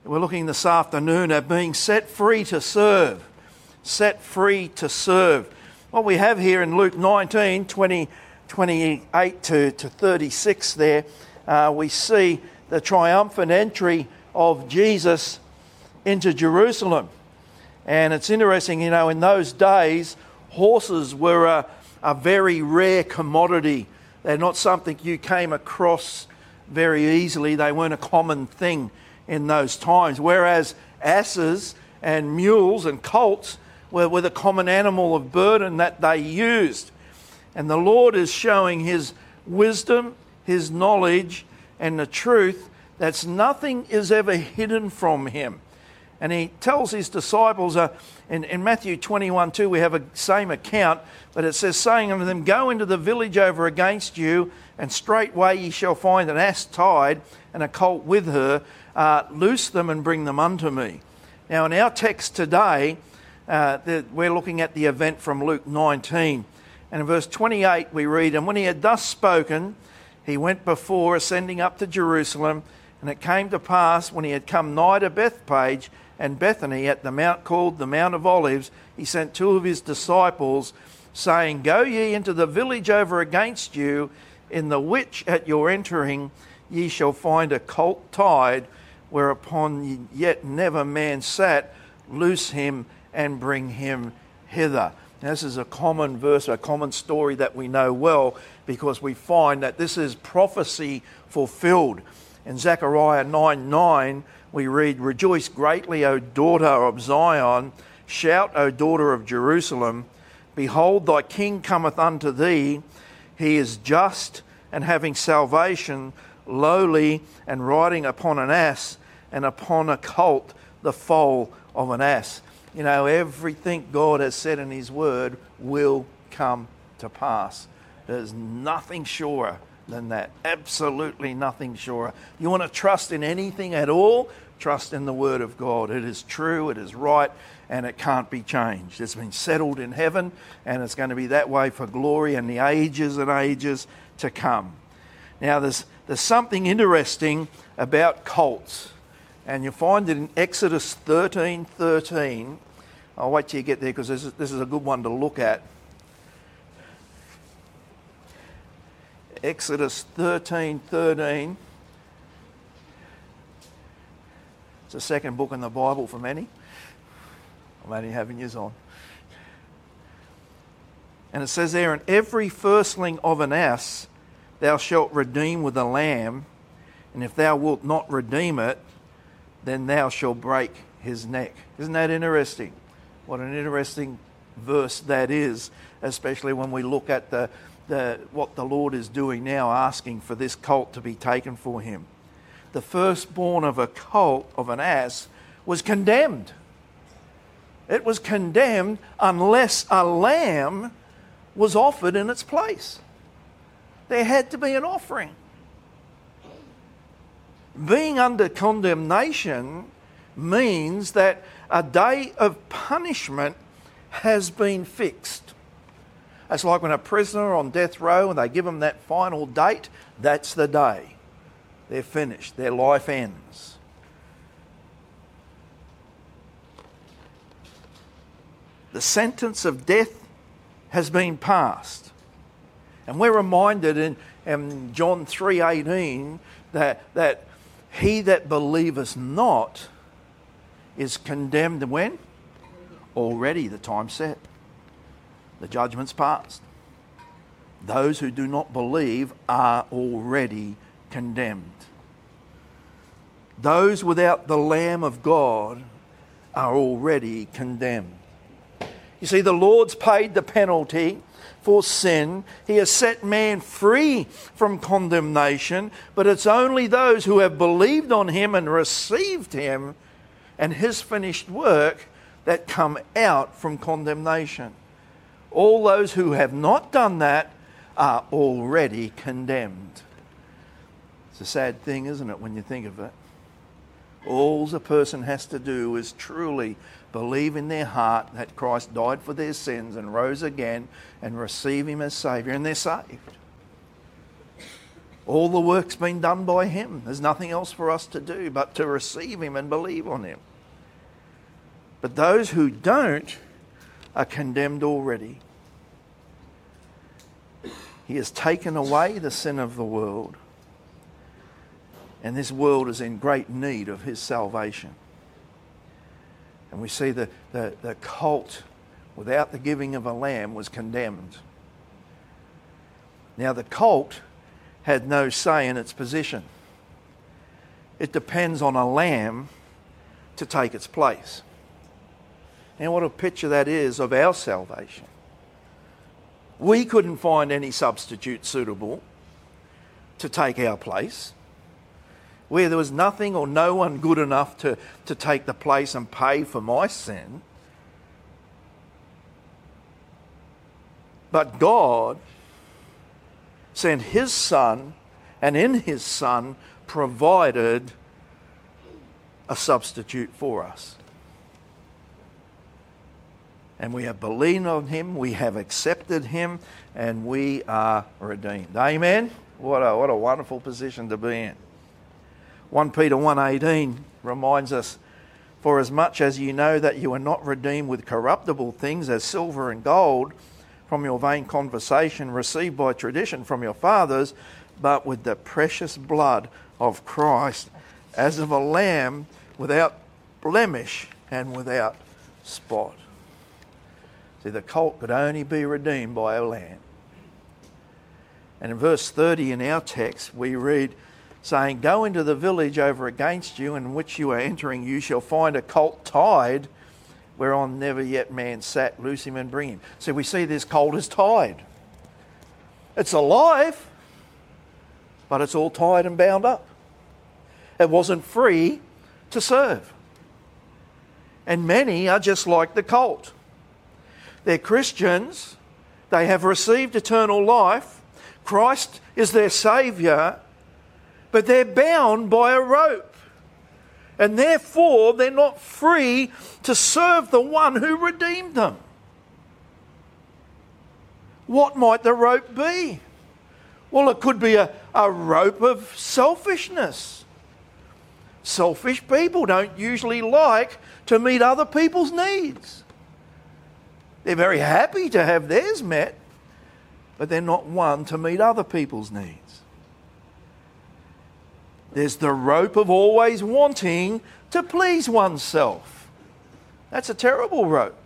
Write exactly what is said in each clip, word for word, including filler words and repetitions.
We're looking this afternoon at being set free to serve. Set free to serve. What we have here in Luke nineteen, twenty, twenty-eight to, to thirty-six there, uh, we see the triumphant entry of Jesus into Jerusalem. And it's interesting, you know, in those days, horses were a, a very rare commodity. They're not something you came across very easily. They weren't a common thing in those times, whereas asses and mules and colts were, were the common animal of burden that they used. And the Lord is showing his wisdom, his knowledge, and the truth that nothing is ever hidden from him. And he tells his disciples, uh, in, in Matthew twenty-one two, we have a same account, but it says, saying unto them, go into the village over against you, and straightway ye shall find an ass tied, and a colt with her. Uh, loose them and bring them unto me. Now in our text today, uh, the, we're looking at the event from Luke nineteen. And in verse twenty-eight we read, and when he had thus spoken, he went before, ascending up to Jerusalem. And it came to pass, when he had come nigh to Bethpage and Bethany at the mount called the Mount of Olives, he sent two of his disciples, saying, go ye into the village over against you, in the which at your entering ye shall find a colt tied, whereupon yet never man sat. Loose him and bring him hither. Now, this is a common verse, a common story that we know well, because we find that this is prophecy fulfilled. In Zechariah nine nine, we read, rejoice greatly, O daughter of Zion. Shout, O daughter of Jerusalem. Behold, thy king cometh unto thee. He is just and having salvation, lowly and riding upon an ass, and upon a colt, the foal of an ass. You know, everything God has said in his word will come to pass. There's nothing surer than that. Absolutely nothing surer. You want to trust in anything at all? Trust in the word of God. It is true, it is right, and it can't be changed. It's been settled in heaven, and it's going to be that way for glory and the ages and ages to come. Now, there's there's something interesting about colts, and you'll find it in Exodus thirteen thirteen. I'll wait till you get there, because this is, this is a good one to look at. Exodus thirteen thirteen. It's the second book in the Bible for many. I'm only having yours on. And it says there, and every firstling of an ass thou shalt redeem with a lamb, and if thou wilt not redeem it, then thou shalt break his neck. Isn't that interesting? What an interesting verse that is, especially when we look at the, the what the Lord is doing now, asking for this colt to be taken for him. The firstborn of a colt, of an ass, was condemned. It was condemned unless a lamb was offered in its place. There had to be an offering. Being under condemnation means that a day of punishment has been fixed. It's like when a prisoner on death row, and they give them that final date, that's the day. They're finished. Their life ends. The sentence of death has been passed. And we're reminded in, in John three eighteen that, that he that believeth not is condemned when? Already the time set. The judgment's passed. Those who do not believe are already condemned. Those without the Lamb of God are already condemned. You see, the Lord's paid the penalty for sin. He has set man free from condemnation, but it's only those who have believed on him and received him and his finished work that come out from condemnation. All those who have not done that are already condemned. It's a sad thing, isn't it, when you think of it? All a person has to do is truly believe in their heart that Christ died for their sins and rose again, and receive him as Saviour, and they're saved. All the work's been done by him. There's nothing else for us to do but to receive him and believe on him. But those who don't are condemned already. He has taken away the sin of the world, and this world is in great need of his salvation. And we see the, the, the colt, without the giving of a lamb, was condemned. Now the colt had no say in its position. It depends on a lamb to take its place. And what a picture that is of our salvation. We couldn't find any substitute suitable to take our place. Where there was nothing or no one good enough to, to take the place and pay for my sin. But God sent his Son, and in his Son provided a substitute for us. And we have believed on him, we have accepted him, and we are redeemed. Amen? What a, what a wonderful position to be in. First Peter one eighteen reminds us, "For as much as you know that you are not redeemed with corruptible things as silver and gold from your vain conversation received by tradition from your fathers, but with the precious blood of Christ, as of a lamb without blemish and without spot." See, the colt could only be redeemed by a lamb. And in verse thirty in our text, we read, saying, "Go into the village over against you, in which you are entering. You shall find a colt tied, whereon never yet man sat. Loose him and bring him." So we see this colt is tied. It's alive, but it's all tied and bound up. It wasn't free to serve. And many are just like the colt. They're Christians. They have received eternal life. Christ is their Saviour, but they're bound by a rope. And therefore, they're not free to serve the one who redeemed them. What might the rope be? Well, it could be a, a rope of selfishness. Selfish people don't usually like to meet other people's needs. They're very happy to have theirs met, but they're not one to meet other people's needs. There's the rope of always wanting to please oneself. That's a terrible rope.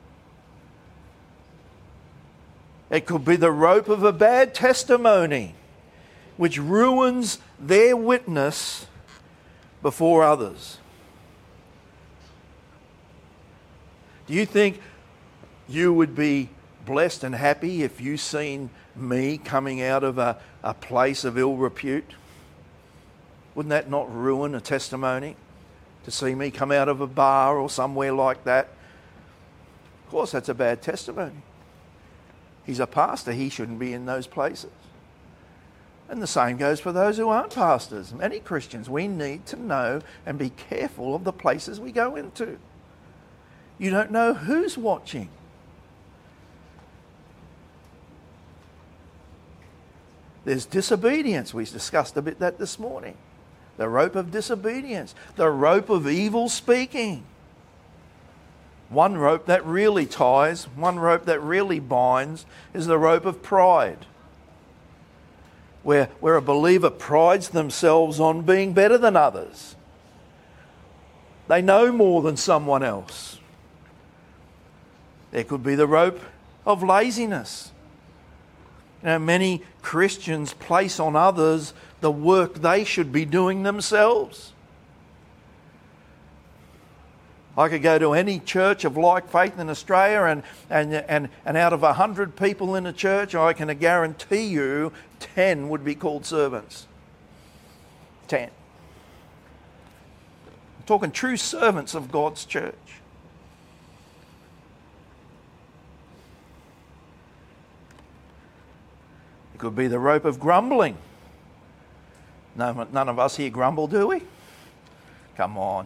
It could be the rope of a bad testimony, which ruins their witness before others. Do you think you would be blessed and happy if you seen me coming out of a, a place of ill repute? Wouldn't that not ruin a testimony? To see me come out of a bar or somewhere like that? Of course, that's a bad testimony. He's a pastor. He shouldn't be in those places. And the same goes for those who aren't pastors. Many Christians, we need to know and be careful of the places we go into. You don't know who's watching. There's disobedience. We discussed a bit that this morning. The rope of disobedience. The rope of evil speaking. One rope that really ties, one rope that really binds, is the rope of pride. Where, where a believer prides themselves on being better than others. They know more than someone else. There could be the rope of laziness. You know, many Christians place on others the work they should be doing themselves. I could go to any church of like faith in Australia and, and, and, and out of a hundred people in a church, I can guarantee you ten would be called servants. Ten. I'm talking true servants of God's church. It could be the rope of grumbling. None, none of us here grumble, do we? Come on.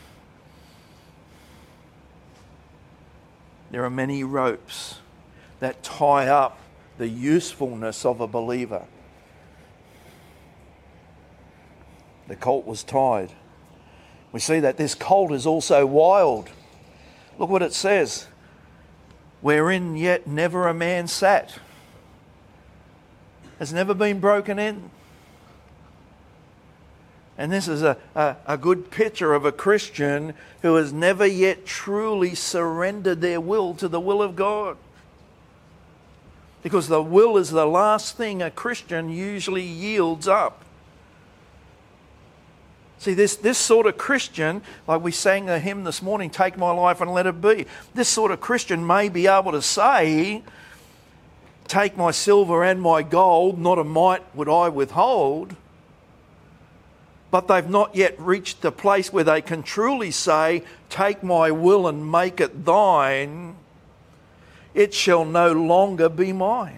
There are many ropes that tie up the usefulness of a believer. The colt was tied. We see that this colt is also wild. Look what it says. Wherein yet never a man sat. Has never been broken in. And this is a, a, a good picture of a Christian who has never yet truly surrendered their will to the will of God. Because the will is the last thing a Christian usually yields up. See, this, this sort of Christian, like we sang a hymn this morning, Take My Life and Let It Be. This sort of Christian may be able to say, take my silver and my gold, not a mite would I withhold. But they've not yet reached the place where they can truly say, take my will and make it thine. It shall no longer be mine.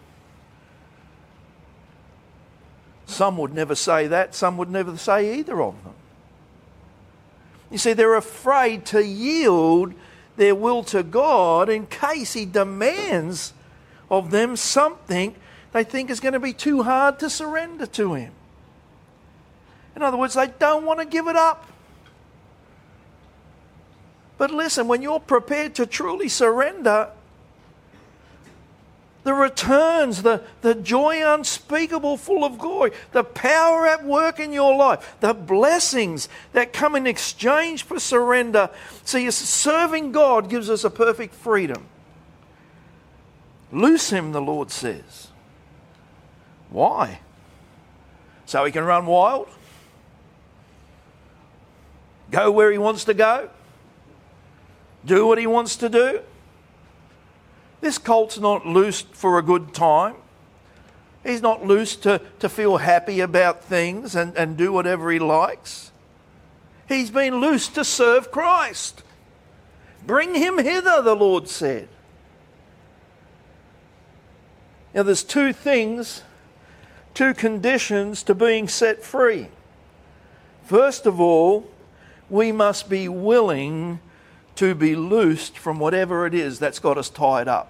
Some would never say that. Some would never say either of them. You see, they're afraid to yield their will to God in case He demands of them something they think is going to be too hard to surrender to Him. In other words, they don't want to give it up. But listen, when you're prepared to truly surrender, the returns, the, the joy unspeakable, full of glory, the power at work in your life, the blessings that come in exchange for surrender. See, serving God gives us a perfect freedom. Loose Him, the Lord says. Why? So He can run wild? Go where He wants to go? Do what He wants to do? This colt's not loosed for a good time. He's not loosed to, to feel happy about things and, and do whatever he likes. He's been loosed to serve Christ. Bring him hither, the Lord said. Now there's two things, two conditions to being set free. First of all, we must be willing to be loosed from whatever it is that's got us tied up.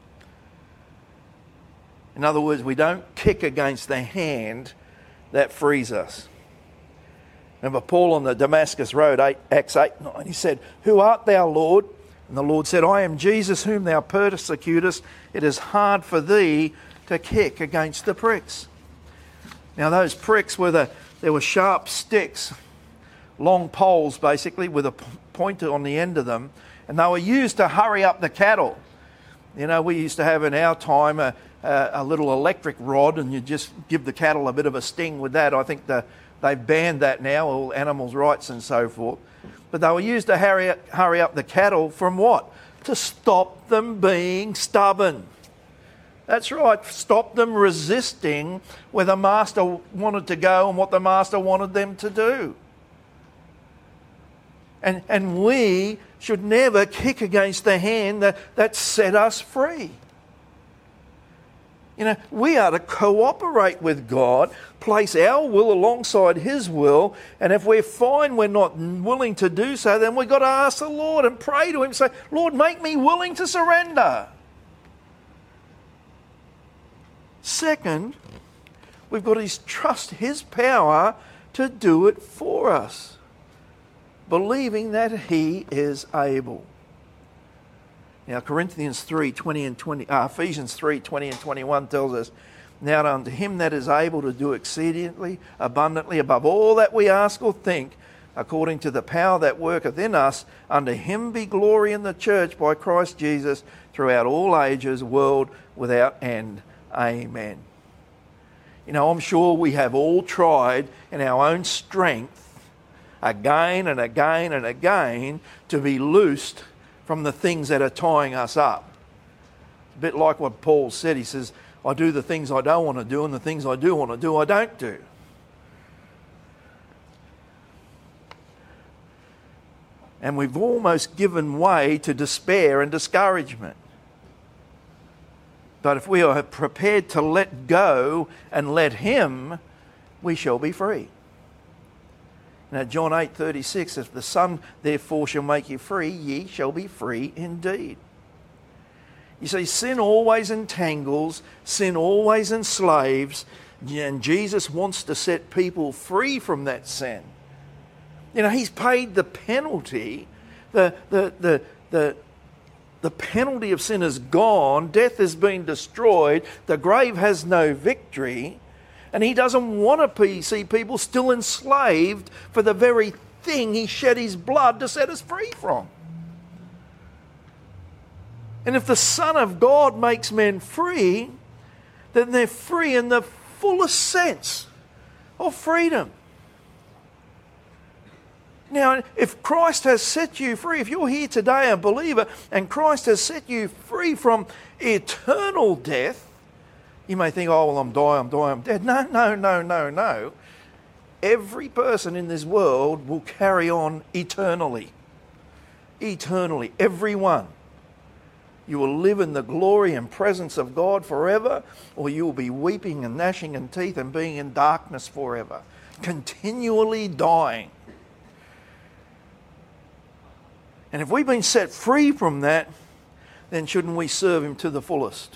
In other words, we don't kick against the hand that frees us. Remember Paul on the Damascus Road, Acts eight nine, he said, "Who art thou, Lord?" And the Lord said, "I am Jesus whom thou persecutest. It is hard for thee to kick against the pricks." Now those pricks were the, there were sharp sticks, long poles basically with a pointer on the end of them, and they were used to hurry up the cattle. You know, we used to have in our time a, a, a little electric rod, and you just give the cattle a bit of a sting with that. I think the, they've banned that now, all animals' rights and so forth. But they were used to hurry, hurry up the cattle from what? To stop them being stubborn. That's right, stop them resisting where the master wanted to go and what the master wanted them to do. And, and we should never kick against the hand that, that set us free. You know, we are to cooperate with God, place our will alongside His will, and if we find we're not willing to do so, then we've got to ask the Lord and pray to Him, say, "Lord, make me willing to surrender." Second, we've got to trust His power to do it for us, believing that He is able. Now, Corinthians three twenty and twenty, uh, Ephesians three twenty and twenty-one tells us, "Now unto Him that is able to do exceedingly abundantly above all that we ask or think, according to the power that worketh in us, unto Him be glory in the church by Christ Jesus throughout all ages, world without end. Amen." You know, I'm sure we have all tried in our own strength again and again and again to be loosed from the things that are tying us up. It's a bit like what Paul said. He says, "I do the things I don't want to do, and the things I do want to do, I don't do." And we've almost given way to despair and discouragement. But if we are prepared to let go and let Him, we shall be free. Now, John eight thirty-six, "If the Son therefore shall make you free, ye shall be free indeed." You see, sin always entangles, sin always enslaves, And Jesus wants to set people free from that sin. You know, he's paid the penalty. The, the, the, the, the penalty of sin is gone. Death has been destroyed. The grave has no victory. And he doesn't want to see people still enslaved for the very thing he shed his blood to set us free from. And if the Son of God makes men free, then they're free in the fullest sense of freedom. Now, if Christ has set you free, if you're here today a believer and Christ has set you free from eternal death, you may think, oh, well, I'm dying, I'm dying, I'm dead. No, no, no, no, no. Every person in this world will carry on eternally. Eternally. Everyone. You will live in the glory and presence of God forever, or you will be weeping and gnashing of teeth and being in darkness forever, continually dying. And if we've been set free from that, then shouldn't we serve him to the fullest?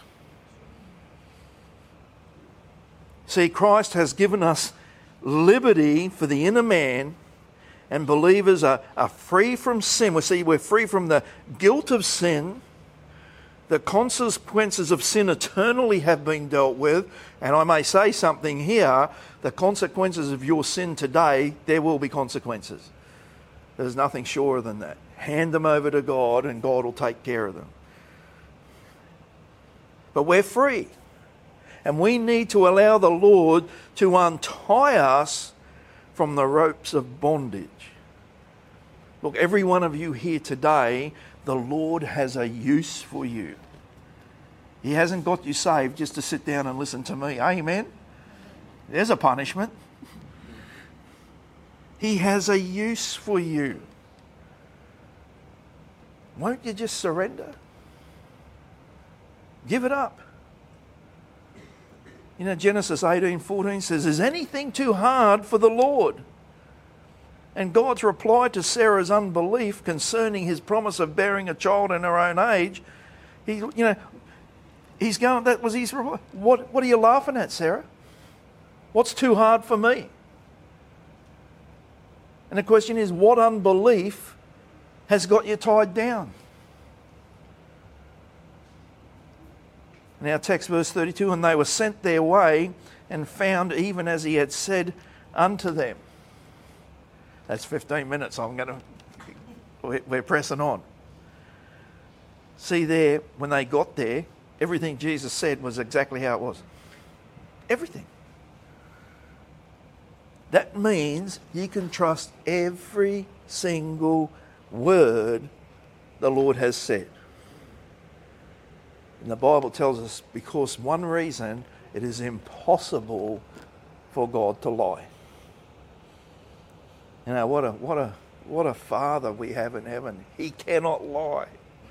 See, Christ has given us liberty for the inner man, and believers are, are free from sin. We see we're free from the guilt of sin. The consequences of sin eternally have been dealt with. And I may say something here, the consequences of your sin today, there will be consequences. There's nothing surer than that. Hand them over to God and God will take care of them. But we're free. And we need to allow the Lord to untie us from the ropes of bondage. Look, every one of you here today, the Lord has a use for you. He hasn't got you saved just to sit down and listen to me. Amen? There's a punishment. He has a use for you. Won't you just surrender? Give it up. You know, Genesis eighteen fourteen says, is anything too hard for the Lord? And God's reply to Sarah's unbelief concerning his promise of bearing a child in her own age, he, you know, he's going, that was his reply. What, what are you laughing at, Sarah? What's too hard for me? And the question is, what unbelief has got you tied down? Now, text verse thirty-two, and they were sent their way and found even as he had said unto them. That's fifteen minutes. I'm going to, we're pressing on. See there, when they got there, everything Jesus said was exactly how it was. Everything. That means you can trust every single word the Lord has said. And the Bible tells us because one reason, it is impossible for God to lie. You know, what a what a what a Father we have in heaven. He cannot lie.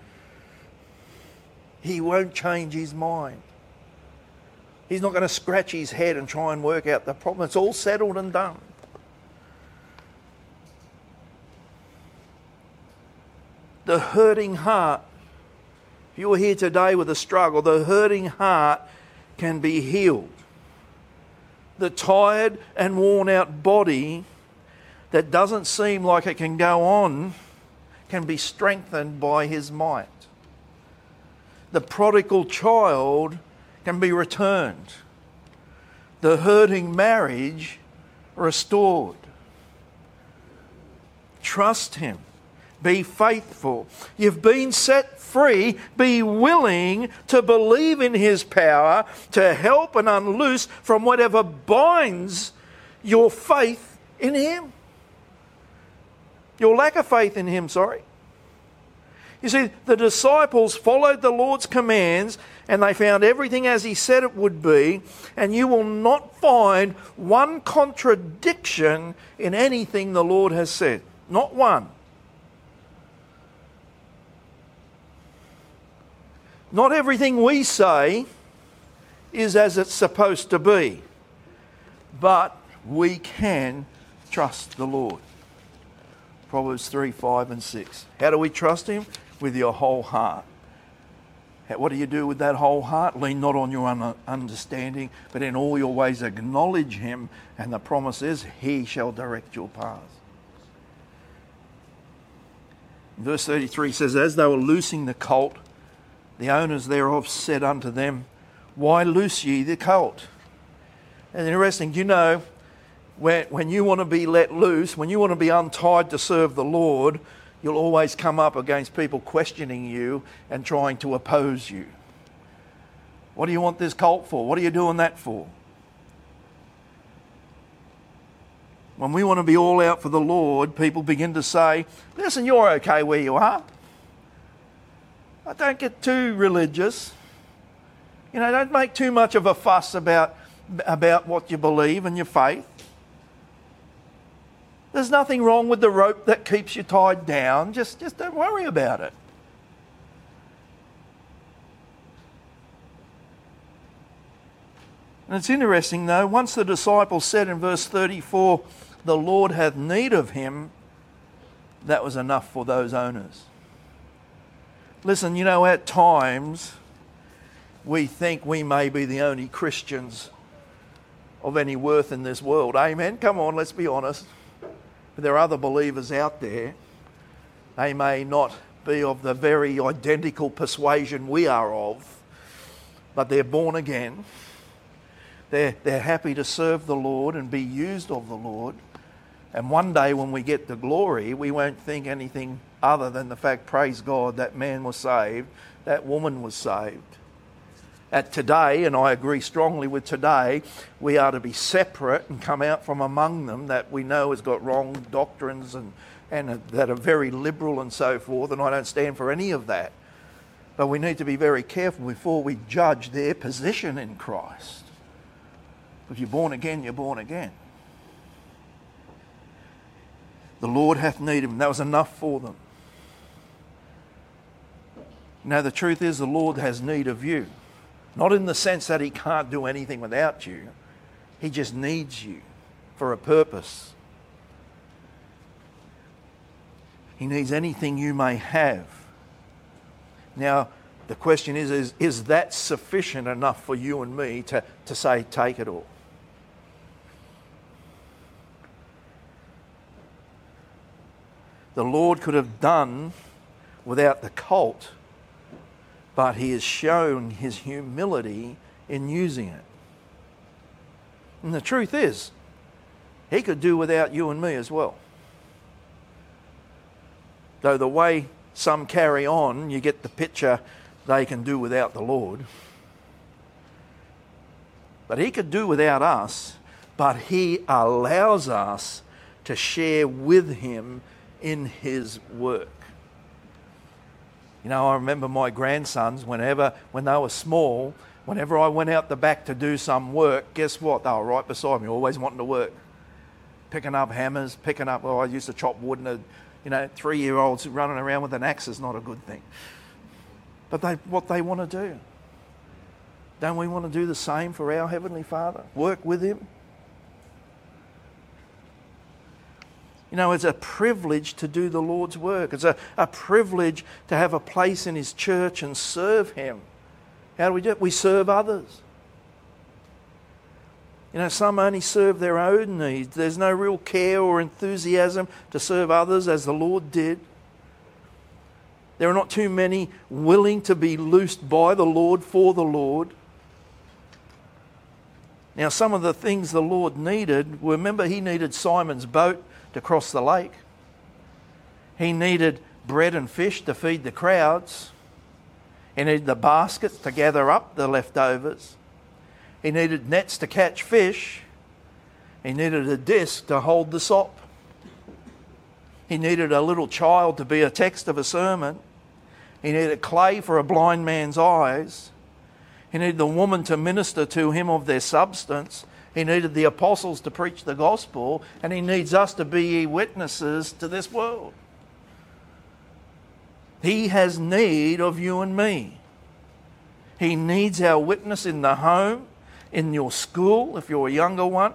He won't change his mind. He's not going to scratch his head and try and work out the problem. It's all settled and done. The hurting heart, if you're here today with a struggle, the hurting heart can be healed. The tired and worn out body that doesn't seem like it can go on can be strengthened by his might. The prodigal child can be returned. The hurting marriage restored. Trust him. Be faithful. You've been set free. Be willing to believe in his power to help and unloose from whatever binds your faith in him. Your lack of faith in him, sorry. You see, the disciples followed the Lord's commands and they found everything as he said it would be, and you will not find one contradiction in anything the Lord has said. Not one. Not everything we say is as it's supposed to be, but we can trust the Lord. Proverbs three, five and six. How do we trust him? With your whole heart. What do you do with that whole heart? Lean not on your un- understanding, but in all your ways acknowledge him, and the promise is he shall direct your paths. Verse thirty-three says, as they were loosing the colt, the owners thereof said unto them, why loose ye the colt? And interesting, you know, when, when you want to be let loose, when you want to be untied to serve the Lord, you'll always come up against people questioning you and trying to oppose you. What do you want this colt for? What are you doing that for? When we want to be all out for the Lord, people begin to say, listen, you're okay where you are. Don't get too religious. You know, don't make too much of a fuss about, about what you believe and your faith. There's nothing wrong with the rope that keeps you tied down. Just, just don't worry about it. And it's interesting though, once the disciples said in verse thirty-four, the Lord hath need of him, that was enough for those owners. Listen, you know, at times we think we may be the only Christians of any worth in this world. Amen? Come on, let's be honest. But there are other believers out there. They may not be of the very identical persuasion we are of, but they're born again. They're, they're happy to serve the Lord and be used of the Lord. And one day when we get the glory, we won't think anything other than the fact, praise God, that man was saved, that woman was saved. At today, and I agree strongly with today, we are to be separate and come out from among them that we know has got wrong doctrines and, and that are very liberal and so forth, and I don't stand for any of that. But we need to be very careful before we judge their position in Christ. If you're born again, you're born again. The Lord hath need of them. That was enough for them. Now the truth is the Lord has need of you. Not in the sense that he can't do anything without you. He just needs you for a purpose. He needs anything you may have. Now, the question is, is, is that sufficient enough for you and me to, to say, take it all? The Lord could have done without the colt, but he has shown his humility in using it. And the truth is, he could do without you and me as well. Though the way some carry on, you get the picture they can do without the Lord. But he could do without us, but he allows us to share with him in his work. You know, I remember my grandsons, whenever, when they were small, whenever I went out the back to do some work, guess what? They were right beside me, always wanting to work. Picking up hammers, picking up, well, I used to chop wood, and, a, you know, three-year-olds running around with an axe is not a good thing. But they, what they want to do. Don't we want to do the same for our Heavenly Father? Work with him? You know, it's a privilege to do the Lord's work. It's a, a privilege to have a place in his church and serve him. How do we do it? We serve others. You know, some only serve their own needs. There's no real care or enthusiasm to serve others as the Lord did. There are not too many willing to be loosed by the Lord for the Lord. Now, some of the things the Lord needed, remember he needed Simon's boat to cross the lake. He needed bread and fish to feed the crowds. He needed the baskets to gather up the leftovers. He needed nets to catch fish. He needed a disc to hold the sop. He needed a little child to be a text of a sermon. He needed clay for a blind man's eyes. He needed the woman to minister to him of their substance. He needed the apostles to preach the gospel, and he needs us to be witnesses to this world. He has need of you and me. He needs our witness in the home, in your school, if you're a younger one.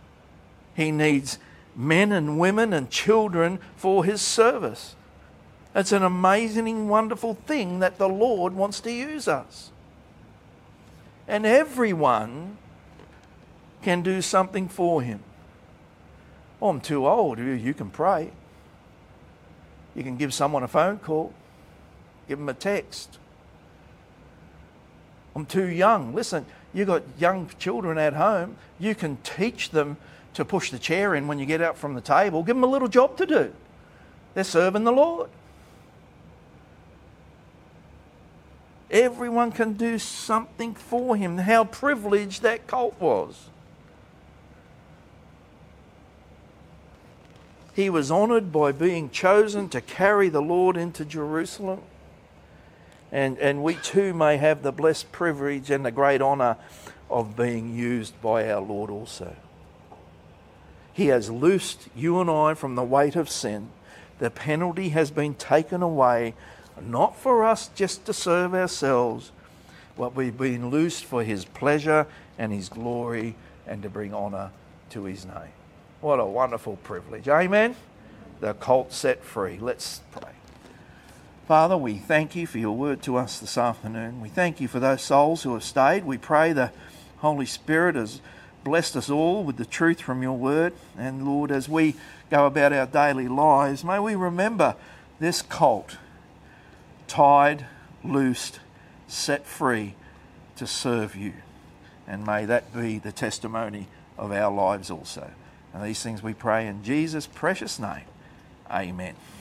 He needs men and women and children for his service. It's an amazing, wonderful thing that the Lord wants to use us. And everyone can do something for him. Oh, I'm too old. You can pray. You can give someone a phone call. Give them a text. I'm too young. Listen, you've got young children at home. You can teach them to push the chair in when you get out from the table. Give them a little job to do. They're serving the Lord. Everyone can do something for him. How privileged that colt was. He was honoured by being chosen to carry the Lord into Jerusalem. And, and we too may have the blessed privilege and the great honour of being used by our Lord also. He has loosed you and I from the weight of sin. The penalty has been taken away, not for us just to serve ourselves, but we've been loosed for his pleasure and his glory and to bring honour to his name. What a wonderful privilege. Amen? The colt set free. Let's pray. Father, we thank you for your word to us this afternoon. We thank you for those souls who have stayed. We pray the Holy Spirit has blessed us all with the truth from your word. And Lord, as we go about our daily lives, may we remember this colt, tied, loosed, set free to serve you. And may that be the testimony of our lives also. And these things we pray in Jesus' precious name. Amen.